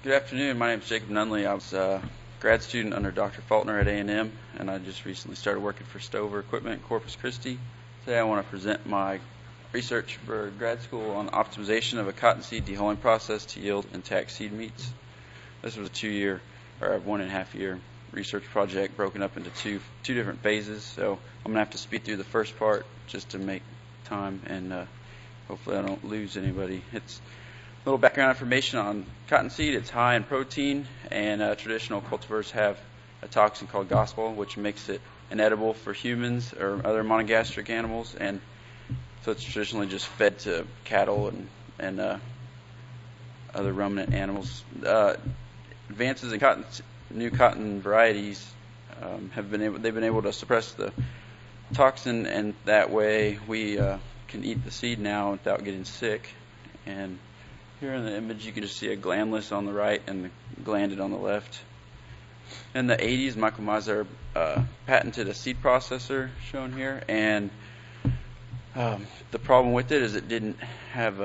Good afternoon. My name is Jacob Nunley. I was a grad student under Dr. Faulkner at A&M, and I just recently started working for Stover Equipment in Corpus Christi. Today I want to present my research for grad school on optimization of a cottonseed dehulling process to yield intact seed meats. This was a 1.5 year research project broken up into two different phases, so I'm going to have to speed through the first part just to make time, and hopefully I don't lose anybody. It's a little background information on cottonseed. It's high in protein, and traditional cultivars have a toxin called gospel, which makes it inedible for humans or other monogastric animals, and so it's traditionally just fed to cattle and other ruminant animals. Advances in new cotton varieties they've been able to suppress the toxin, and that way we can eat the seed now without getting sick. And here in the image, you can just see a glandless on the right and the glanded on the left. In the 80s, Michael Miser patented a seed processor shown here, and the problem with it is it didn't have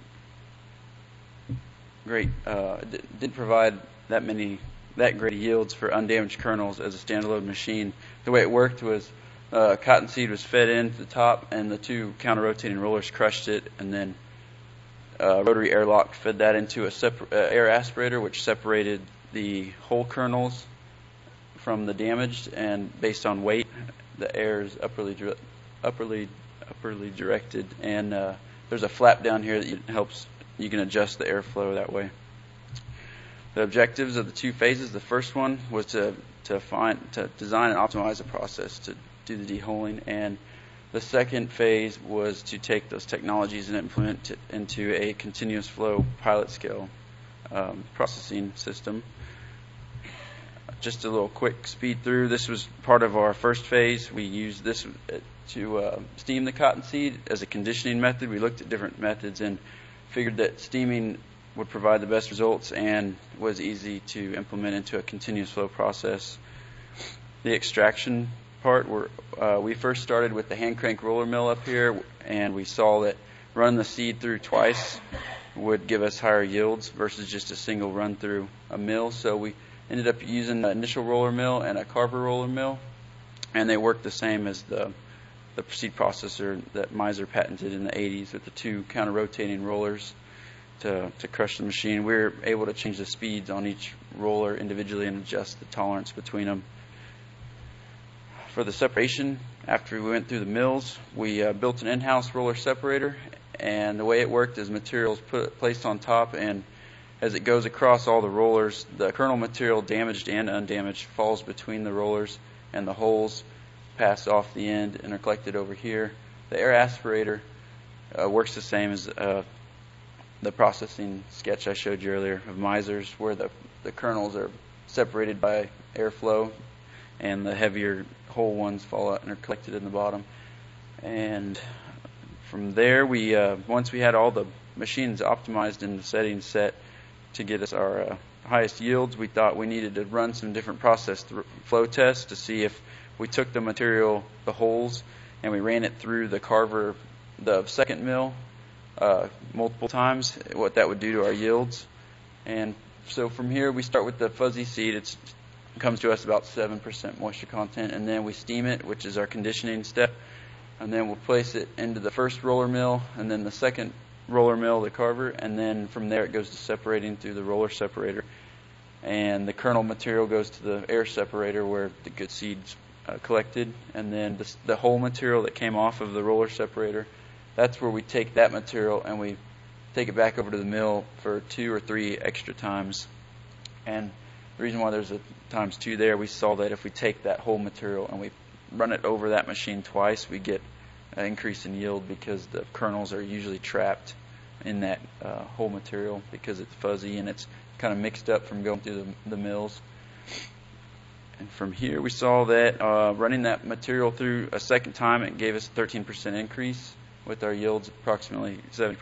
didn't provide that great yields for undamaged kernels as a standalone machine. The way it worked was cottonseed was fed into the top, and the two counter-rotating rollers crushed it, and then rotary airlock fed that into a air aspirator, which separated the whole kernels from the damaged, and based on weight, the air is upperly directed, and there's a flap down here that helps you can adjust the airflow that way. The objectives of the two phases: the first one was to design and optimize a process to do the dehulling, and the second phase was to take those technologies and implement it into a continuous flow pilot scale processing system. Just a little quick speed through. This was part of our first phase. We used this to steam the cottonseed as a conditioning method. We looked at different methods and figured that steaming would provide the best results and was easy to implement into a continuous flow process. The extraction part, we first started with the hand crank roller mill up here, and we saw that running the seed through twice would give us higher yields versus just a single run through a mill. So we ended up using an initial roller mill and a Carver roller mill, and they worked the same as the seed processor that Miser patented in the 80s with the two counter-rotating rollers to crush the machine. We were able to change the speeds on each roller individually and adjust the tolerance between them. For the separation, after we went through the mills, we built an in-house roller separator, and the way it worked is material is placed on top, and as it goes across all the rollers, the kernel material, damaged and undamaged, falls between the rollers, and the holes pass off the end and are collected over here. The air aspirator works the same as the processing sketch I showed you earlier of Miser's, where the kernels are separated by airflow, and the heavier whole ones fall out and are collected in the bottom. And from there, we once we had all the machines optimized and the settings set to get us our highest yields, we thought we needed to run some different process flow tests to see if we took the material, the holes, and we ran it through the Carver, the second mill, multiple times, what that would do to our yields. And so from here, we start with the fuzzy seed. It comes to us about 7% moisture content, and then we steam it, which is our conditioning step, and then we'll place it into the first roller mill, and then the second roller mill, the Carver, and then from there it goes to separating through the roller separator, and the kernel material goes to the air separator where the good seeds collected, and then the whole material that came off of the roller separator, that's where we take that material and we take it back over to the mill for 2 or 3 extra times. And the reason why there's a times 2 there, we saw that if we take that whole material and we run it over that machine twice, we get an increase in yield because the kernels are usually trapped in that whole material because it's fuzzy and it's kind of mixed up from going through the mills. And from here, we saw that running that material through a second time, it gave us a 13% increase with our yields approximately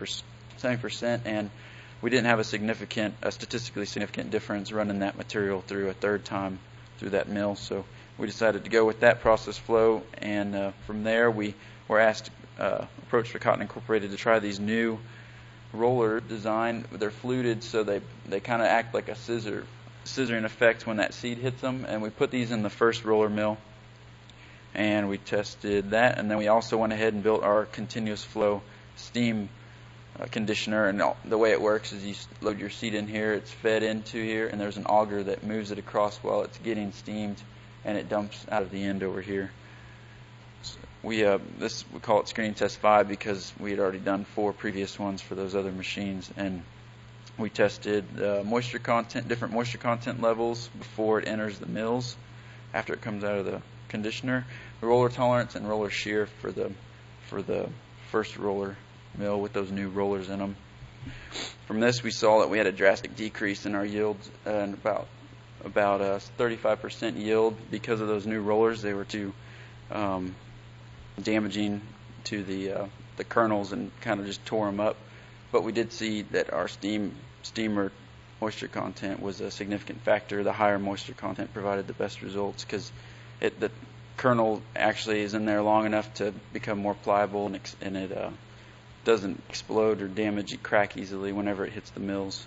70%, and we didn't have a statistically significant difference running that material through a third time through that mill. So we decided to go with that process flow, and from there we were approached by Cotton Incorporated to try these new roller design. They're fluted, so they kind of act like a scissoring effect when that seed hits them. And we put these in the first roller mill, and we tested that. And then we also went ahead and built our continuous flow steam conditioner. And the way it works is you load your seed in here, it's fed into here, and there's an auger that moves it across while it's getting steamed, and it dumps out of the end over here. We call it screening test 5 because we had already done 4 previous ones for those other machines, and we tested moisture content, different moisture content levels before it enters the mills, after it comes out of the conditioner, the roller tolerance and roller shear for the first roller mill with those new rollers in them. From this, we saw that we had a drastic decrease in our yields, and about 35% yield because of those new rollers. They were too damaging to the kernels and kind of just tore them up. But we did see that our steamer moisture content was a significant factor. The higher moisture content provided the best results because the kernel actually is in there long enough to become more pliable, and it doesn't explode or damage, it crack easily whenever it hits the mills.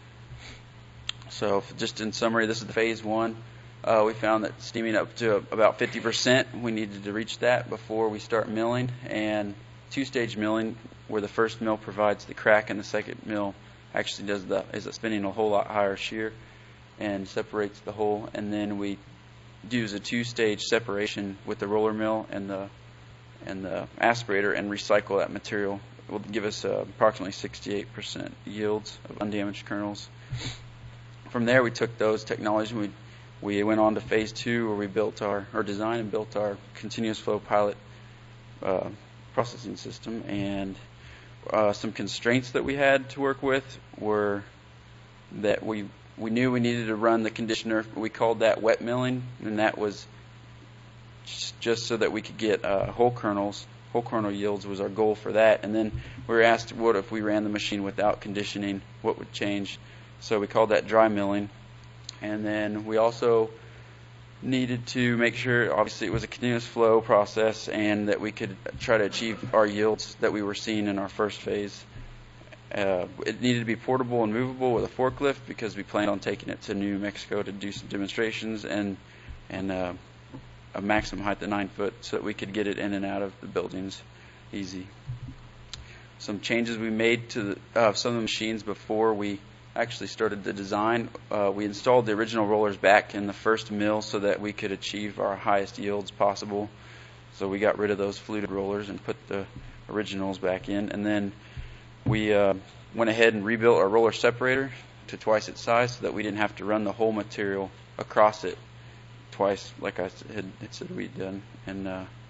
So just in summary, this is the phase 1. We found that steaming up to about 50%, we needed to reach that before we start milling. And 2-stage milling, where the first mill provides the crack and the second mill actually is spinning a whole lot higher shear and separates the whole. And then we use a 2-stage separation with the roller mill and the aspirator and recycle that material. It will give us approximately 68% yields of undamaged kernels. From there, we took those technologies and we went on to phase 2, where we built our design and built our continuous flow pilot processing system. And some constraints that we had to work with were that we knew we needed to run the conditioner. We called that wet milling, and that was just so that we could get whole kernel yields was our goal for that. And then we were asked, what if we ran the machine without conditioning? What would change? So we called that dry milling. And then we also needed to make sure, obviously, it was a continuous flow process and that we could try to achieve our yields that we were seeing in our first phase. It needed to be portable and movable with a forklift because we planned on taking it to New Mexico to do some demonstrations, and a maximum height of 9 foot so that we could get it in and out of the buildings easy. Some changes we made to some of the machines before we actually started the design. We installed the original rollers back in the first mill so that we could achieve our highest yields possible. So we got rid of those fluted rollers and put the originals back in. And then we went ahead and rebuilt our roller separator to twice its size so that we didn't have to run the whole material across it twice like I said we'd done. And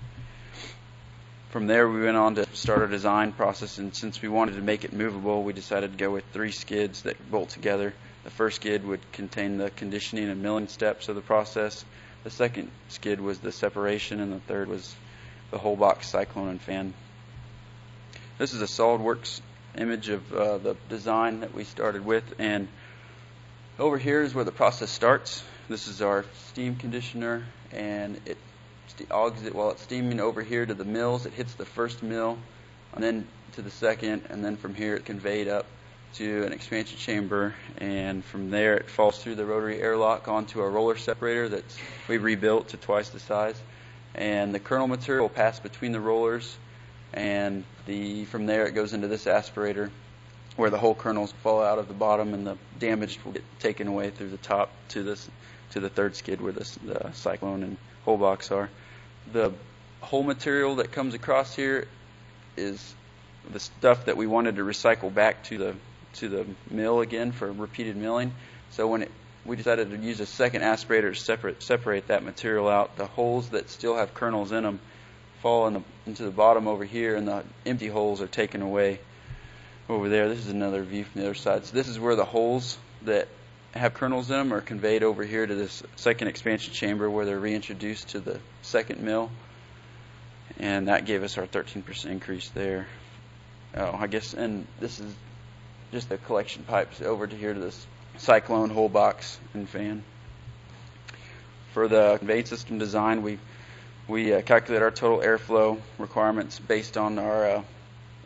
from there, we went on to start our design process, and since we wanted to make it movable, we decided to go with 3 skids that bolt together. The first skid would contain the conditioning and milling steps of the process. The second skid was the separation, and the third was the whole box cyclone and fan. This is a SolidWorks image of the design that we started with, and over here is where the process starts. This is our steam conditioner, and it augs it while it's steaming over here to the mills. It hits the first mill, and then to the second, and then from here it conveyed up to an expansion chamber, and from there it falls through the rotary airlock onto a roller separator that we rebuilt to twice the size. And the kernel material will pass between the rollers, and from there it goes into this aspirator where the whole kernels fall out of the bottom, and the damaged will get taken away through the top to the third skid where the cyclone and whole box are. The whole material that comes across here is the stuff that we wanted to recycle back to the mill again for repeated milling. So when we decided to use a second aspirator to separate that material out, the holes that still have kernels in them fall into the bottom over here, and the empty holes are taken away over there. This is another view from the other side. So this is where the holes that have kernels in them are conveyed over here to this second expansion chamber where they're reintroduced to the second mill, and that gave us our 13% increase there. And this is just the collection pipes over to here to this cyclone, whole box, and fan. For the conveyance system design, we calculate our total airflow requirements based on our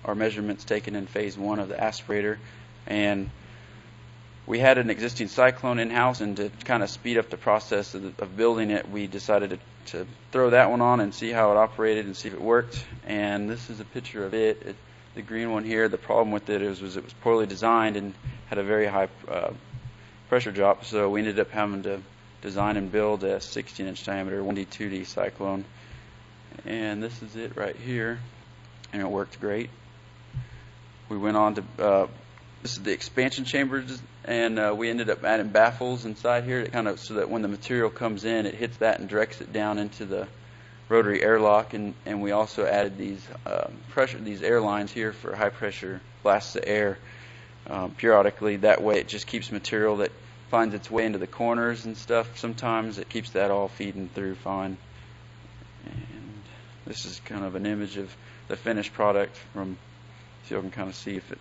our measurements taken in phase 1 of the aspirator, and we had an existing cyclone in-house, and to kind of speed up the process of building it, we decided to throw that one on and see how it operated and see if it worked. And this is a picture of it. The green one here, the problem with it was it was poorly designed and had a very high pressure drop, so we ended up having to design and build a 16-inch diameter 1D 2D cyclone. And this is it right here, and it worked great. We went on to this is the expansion chambers, and we ended up adding baffles inside here to kind of so that when the material comes in, it hits that and directs it down into the rotary airlock. And we also added these air lines here for high pressure blasts of air periodically. That way, it just keeps material that finds its way into the corners and stuff. Sometimes it keeps that all feeding through fine. And this is kind of an image of the finished product from, so you can kind of see if it.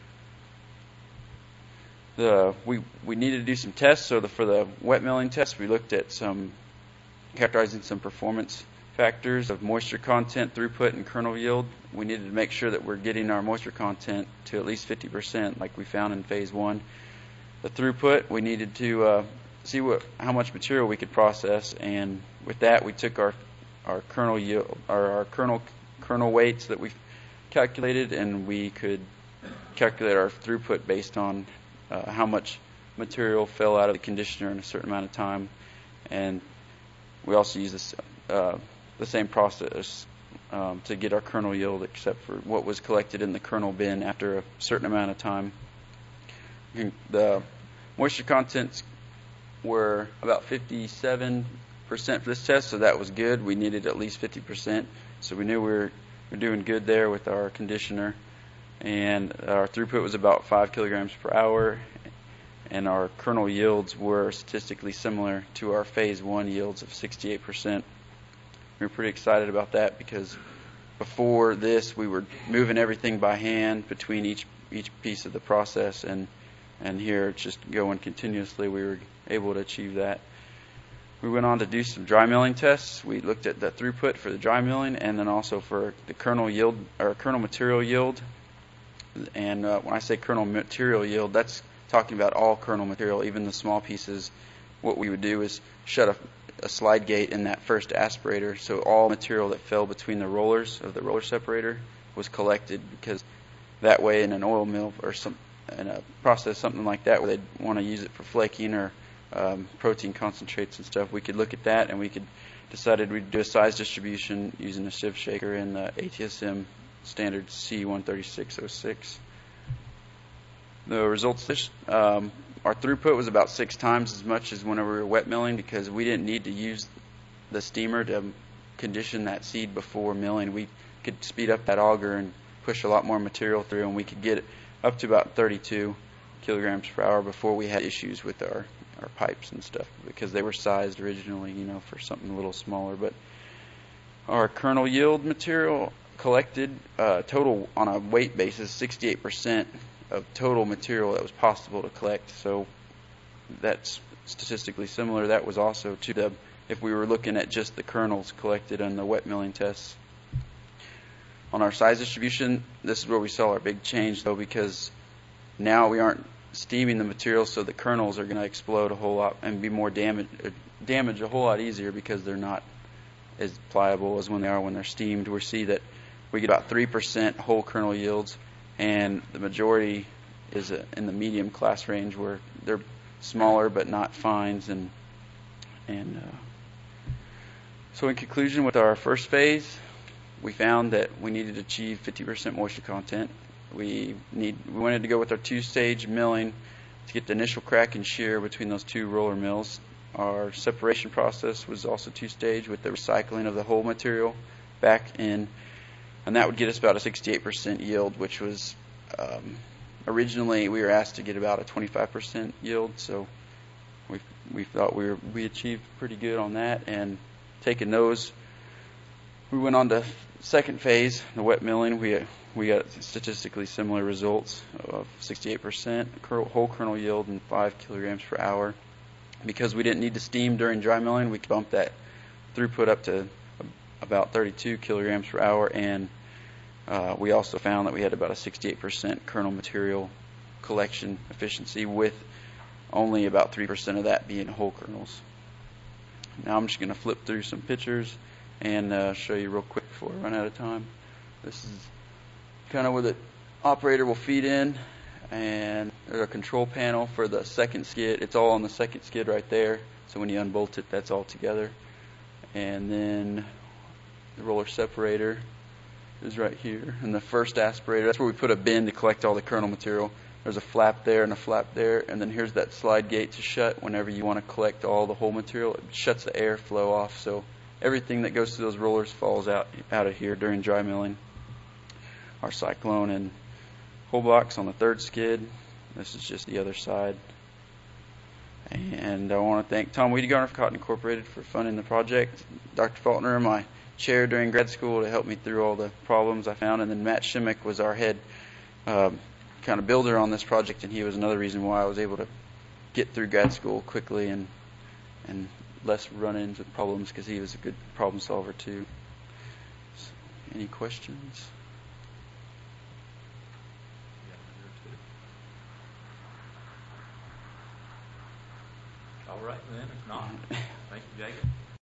We needed to do some tests. So for the wet milling test, we looked at characterizing some performance factors of moisture content, throughput, and kernel yield. We needed to make sure that we're getting our moisture content to at least 50%, like we found in phase 1. The throughput, we needed to see how much material we could process, and with that, we took our kernel yield, our kernel weights that we calculated, and we could calculate our throughput based on how much material fell out of the conditioner in a certain amount of time. And we also use the same process to get our kernel yield, except for what was collected in the kernel bin after a certain amount of time. The moisture contents were about 57% for this test, so that was good. We needed at least 50%, so we knew we were doing good there with our conditioner. And our throughput was about 5 kilograms per hour, and our kernel yields were statistically similar to our phase 1 yields of 68%. We were pretty excited about that because before this we were moving everything by hand between each piece of the process, and here it's just going continuously. We were able to achieve that. We went on to do some dry milling tests. We looked at the throughput for the dry milling, and then also for the kernel yield or kernel material yield. And when I say kernel material yield, that's talking about all kernel material, even the small pieces. What we would do is shut a slide gate in that first aspirator, so all material that fell between the rollers of the roller separator was collected, because that way in an oil mill or in a process something like that where they'd want to use it for flaking or protein concentrates and stuff, we could look at that, and we decided we'd do a size distribution using a sieve shaker in the ATSM standard C13606. The results, our throughput was about 6 times as much as whenever we were wet milling, because we didn't need to use the steamer to condition that seed before milling. We could speed up that auger and push a lot more material through, and we could get it up to about 32 kilograms per hour before we had issues with our pipes and stuff, because they were sized originally, for something a little smaller. But our kernel yield material collected total on a weight basis 68% of total material that was possible to collect. So that's statistically similar. That was also to if we were looking at just the kernels collected on the wet milling tests. On our size distribution, this is where we saw our big change, though, because now we aren't steaming the material, so the kernels are going to explode a whole lot and be more damage a whole lot easier, because they're not as pliable as when they are when they're steamed. We see that we get about 3% whole kernel yields, and the majority is in the medium class range, where they're smaller but not fines. So in conclusion, with our first phase, we found that we needed to achieve 50% moisture content. We wanted to go with our 2-stage milling to get the initial crack and shear between those 2 roller mills. Our separation process was also 2-stage, with the recycling of the whole material back in, and that would get us about a 68% yield, which was originally we were asked to get about a 25% yield. So we thought we achieved pretty good on that. And taking those, we went on to second phase, the wet milling. We got statistically similar results of 68% whole kernel yield and 5 kilograms per hour. Because we didn't need to steam during dry milling, we could bump that throughput up to about 32 kilograms per hour, and We also found that we had about a 68% kernel material collection efficiency, with only about 3% of that being whole kernels. Now I'm just going to flip through some pictures and show you real quick before I run out of time. This is kind of where the operator will feed in, and there's a control panel for the second skid. It's all on the second skid right there, so when you unbolt it, that's all together. And then the roller separator is right here, and the first aspirator, that's where we put a bin to collect all the kernel material. There's a flap there and a flap there, and then here's that slide gate to shut whenever you want to collect all the whole material. It shuts the airflow off, so everything that goes through those rollers falls out of here during dry milling. Our cyclone and whole blocks on the third skid. This is just the other side. And I want to thank Tom Wiedegarner of Cotton Incorporated for funding the project, Dr. Faulkner, my chair during grad school, to help me through all the problems I found, and then Matt Shimmick was our head kind of builder on this project, and he was another reason why I was able to get through grad school quickly and less run-ins with problems, because he was a good problem solver too. So, any questions? All right then, if not, thank you, Jacob.